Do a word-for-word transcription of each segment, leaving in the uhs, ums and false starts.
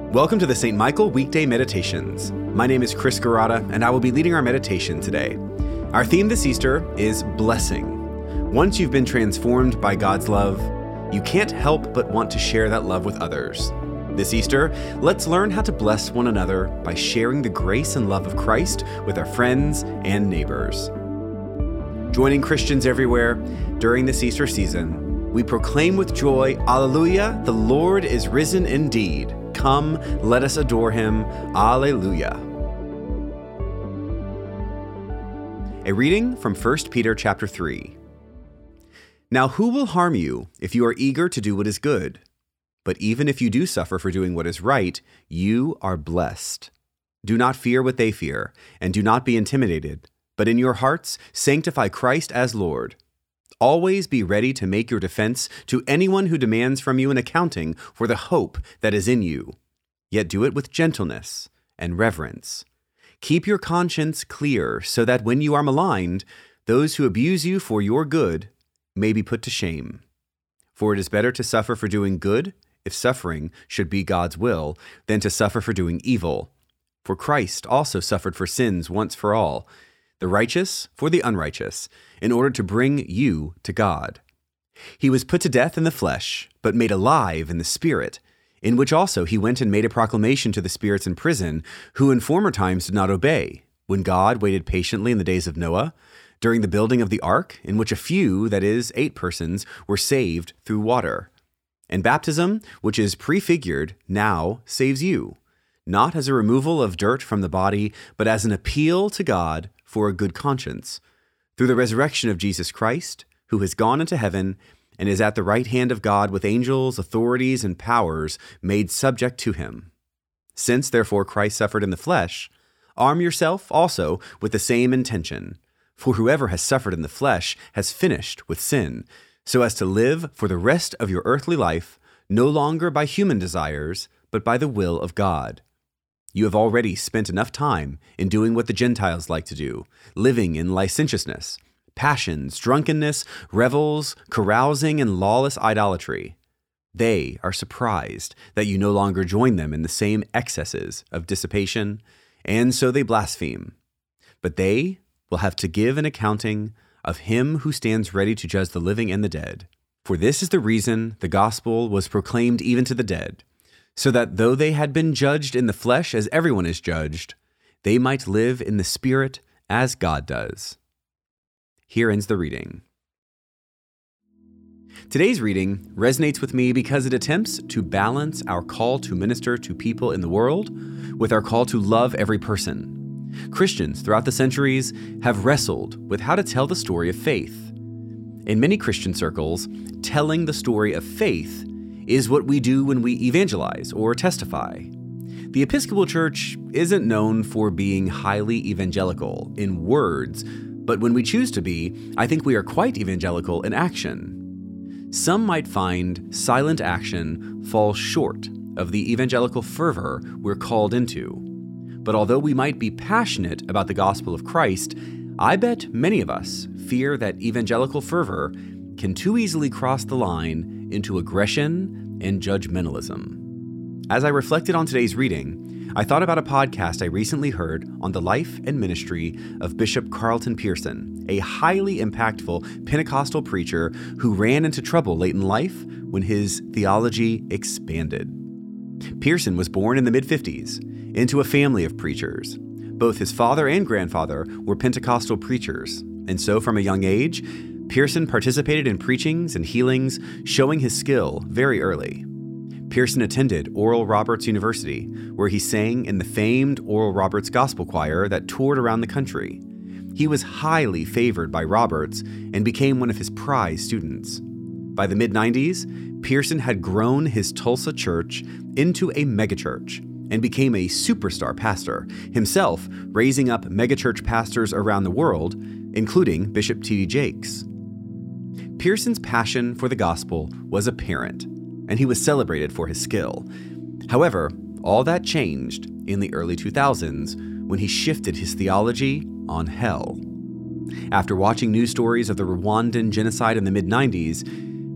Welcome to the Saint Michael Weekday Meditations. My name is Chris Garata, and I will be leading our meditation today. Our theme this Easter is blessing. Once you've been transformed by God's love, you can't help but want to share that love with others. This Easter, let's learn how to bless one another by sharing the grace and love of Christ with our friends and neighbors. Joining Christians everywhere during this Easter season, we proclaim with joy, Alleluia, the Lord is risen indeed. Come, let us adore him. Alleluia. A reading from First Peter chapter three. Now who will harm you if you are eager to do what is good? But even if you do suffer for doing what is right, you are blessed. Do not fear what they fear, and do not be intimidated, but in your hearts sanctify Christ as Lord. Always be ready to make your defense to anyone who demands from you an accounting for the hope that is in you. Yet do it with gentleness and reverence. Keep your conscience clear so that when you are maligned, those who abuse you for your good may be put to shame. For it is better to suffer for doing good, if suffering should be God's will, than to suffer for doing evil. For Christ also suffered for sins once for all, the righteous for the unrighteous, in order to bring you to God. He was put to death in the flesh, but made alive in the Spirit, in which also he went and made a proclamation to the spirits in prison, who in former times did not obey, when God waited patiently in the days of Noah, during the building of the ark, in which a few, that is, eight persons, were saved through water. And baptism, which is prefigured, now saves you, not as a removal of dirt from the body, but as an appeal to God for a good conscience, through the resurrection of Jesus Christ, who has gone into heaven and is at the right hand of God with angels, authorities, and powers made subject to him. Since, therefore, Christ suffered in the flesh, arm yourself also with the same intention. For whoever has suffered in the flesh has finished with sin, so as to live for the rest of your earthly life, no longer by human desires, but by the will of God. You have already spent enough time in doing what the Gentiles like to do, living in licentiousness, passions, drunkenness, revels, carousing, and lawless idolatry. They are surprised that you no longer join them in the same excesses of dissipation, and so they blaspheme. But they will have to give an accounting of him who stands ready to judge the living and the dead. For this is the reason the gospel was proclaimed even to the dead, so that though they had been judged in the flesh as everyone is judged, they might live in the Spirit as God does. Here ends the reading. Today's reading resonates with me because it attempts to balance our call to minister to people in the world with our call to love every person. Christians throughout the centuries have wrestled with how to tell the story of faith. In many Christian circles, telling the story of faith is what we do when we evangelize or testify. The Episcopal Church isn't known for being highly evangelical in words, but when we choose to be, I think we are quite evangelical in action. Some might find silent action falls short of the evangelical fervor we're called into. But although we might be passionate about the gospel of Christ, I bet many of us fear that evangelical fervor can too easily cross the line into aggression and judgmentalism. As I reflected on today's reading, I thought about a podcast I recently heard on the life and ministry of Bishop Carlton Pearson, a highly impactful Pentecostal preacher who ran into trouble late in life when his theology expanded. Pearson was born in the mid-fifties into a family of preachers. Both his father and grandfather were Pentecostal preachers, and so from a young age, Pearson participated in preachings and healings, showing his skill very early. Pearson attended Oral Roberts University, where he sang in the famed Oral Roberts Gospel Choir that toured around the country. He was highly favored by Roberts and became one of his prized students. By the mid nineties, Pearson had grown his Tulsa church into a megachurch and became a superstar pastor, himself raising up megachurch pastors around the world, including Bishop T D Jakes. Pearson's passion for the gospel was apparent, and he was celebrated for his skill. However, all that changed in the early two thousands when he shifted his theology on hell. After watching news stories of the Rwandan genocide in the mid nineties,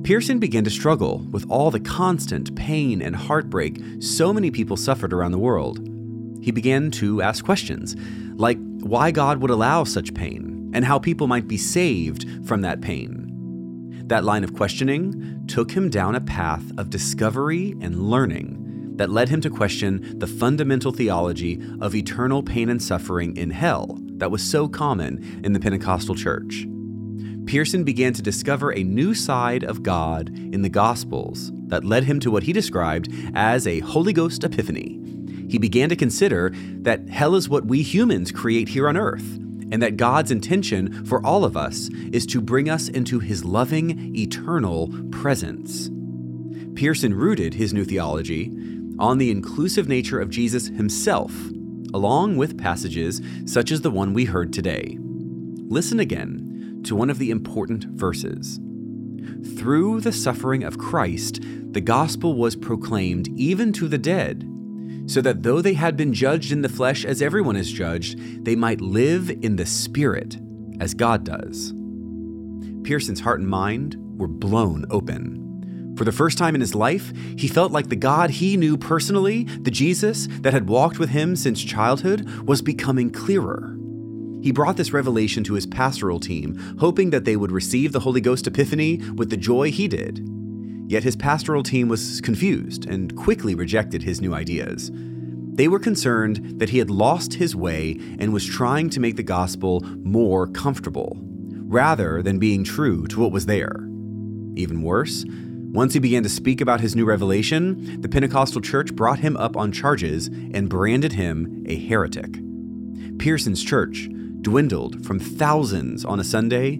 Pearson began to struggle with all the constant pain and heartbreak so many people suffered around the world. He began to ask questions, like why God would allow such pain and how people might be saved from that pain. That line of questioning took him down a path of discovery and learning that led him to question the fundamental theology of eternal pain and suffering in hell that was so common in the Pentecostal church. Pearson began to discover a new side of God in the Gospels that led him to what he described as a Holy Ghost epiphany. He began to consider that hell is what we humans create here on earth, and that God's intention for all of us is to bring us into his loving, eternal presence. Pearson rooted his new theology on the inclusive nature of Jesus himself, along with passages such as the one we heard today. Listen again to one of the important verses. Through the suffering of Christ, the gospel was proclaimed even to the dead, so that though they had been judged in the flesh as everyone is judged, they might live in the Spirit as God does. Pearson's heart and mind were blown open. For the first time in his life, he felt like the God he knew personally, the Jesus that had walked with him since childhood, was becoming clearer. He brought this revelation to his pastoral team, hoping that they would receive the Holy Ghost epiphany with the joy he did. Yet his pastoral team was confused and quickly rejected his new ideas. They were concerned that he had lost his way and was trying to make the gospel more comfortable, rather than being true to what was there. Even worse, once he began to speak about his new revelation, the Pentecostal church brought him up on charges and branded him a heretic. Pearson's church dwindled from thousands on a Sunday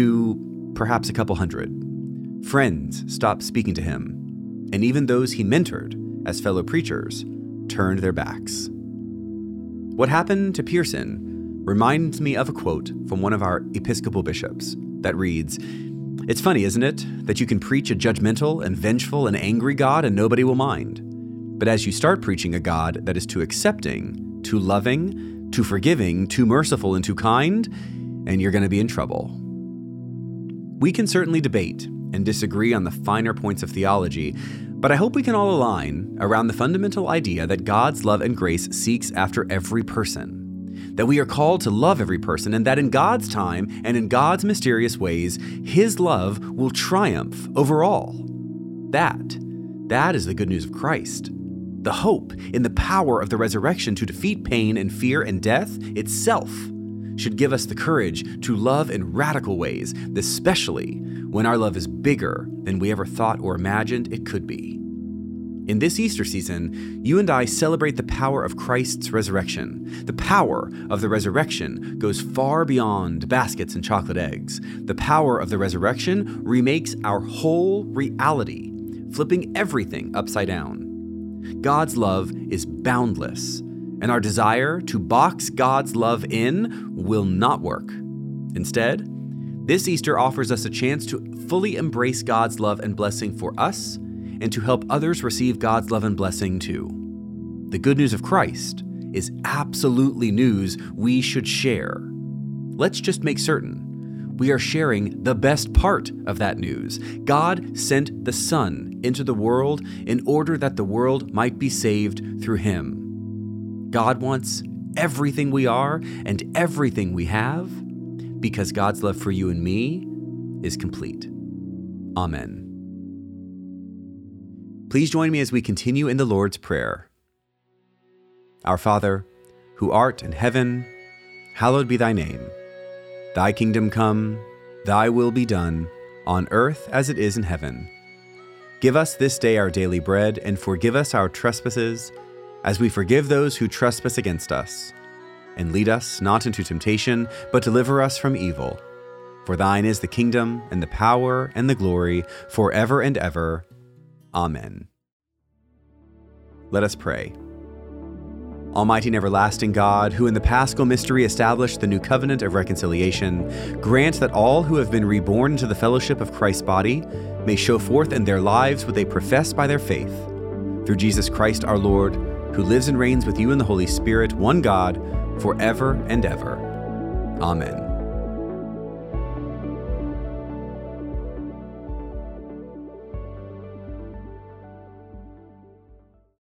to perhaps a couple hundred. Friends stopped speaking to him, and even those he mentored as fellow preachers turned their backs. What happened to Pearson reminds me of a quote from one of our Episcopal bishops that reads, "It's funny, isn't it, that you can preach a judgmental and vengeful and angry God and nobody will mind. But as you start preaching a God that is too accepting, too loving, too forgiving, too merciful, and too kind, and you're going to be in trouble." We can certainly debate and disagree on the finer points of theology, but I hope we can all align around the fundamental idea that God's love and grace seeks after every person, that we are called to love every person, and that in God's time and in God's mysterious ways, his love will triumph over all. That, that is the good news of Christ. The hope in the power of the resurrection to defeat pain and fear and death itself should give us the courage to love in radical ways, especially when our love is bigger than we ever thought or imagined it could be. In this Easter season, you and I celebrate the power of Christ's resurrection. The power of the resurrection goes far beyond baskets and chocolate eggs. The power of the resurrection remakes our whole reality, flipping everything upside down. God's love is boundless, and our desire to box God's love in will not work. Instead, this Easter offers us a chance to fully embrace God's love and blessing for us, and to help others receive God's love and blessing too. The good news of Christ is absolutely news we should share. Let's just make certain we are sharing the best part of that news. God sent the Son into the world in order that the world might be saved through him. God wants everything we are and everything we have because God's love for you and me is complete. Amen. Please join me as we continue in the Lord's Prayer. Our Father, who art in heaven, hallowed be thy name. Thy kingdom come, thy will be done, on earth as it is in heaven. Give us this day our daily bread, and forgive us our trespasses, as we forgive those who trespass against us. And lead us not into temptation, but deliver us from evil. For thine is the kingdom, and the power, and the glory, forever and ever. Amen. Let us pray. Almighty and everlasting God, who in the Paschal mystery established the new covenant of reconciliation, grant that all who have been reborn into the fellowship of Christ's body may show forth in their lives what they profess by their faith. Through Jesus Christ our Lord, who lives and reigns with you in the Holy Spirit, one God, forever and ever. Amen.